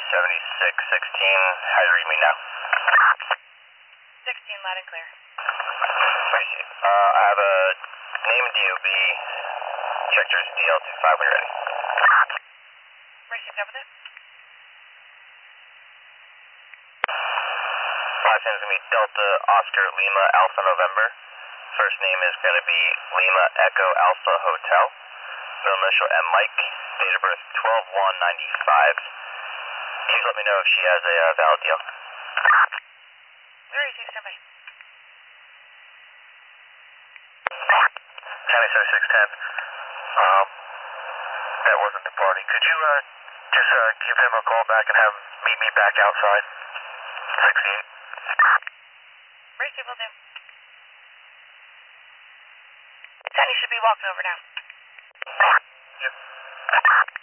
7616, how do you read me now? 16, loud and clear. I have a name DOB, checkers DL25 when you're ready. Received over there. Last name is going to be Delta Oscar Lima Alpha November. First name is going to be Lima Echo Alpha Hotel. Middle initial M Mike. Date of birth 12/1/95. Please let me know if she has a valid deal. Where is he, standby? County 7610. That wasn't the party. Could you just give him a call back and have him meet me back outside? 68. Received, will do. 10, you should be walking over now. Yep.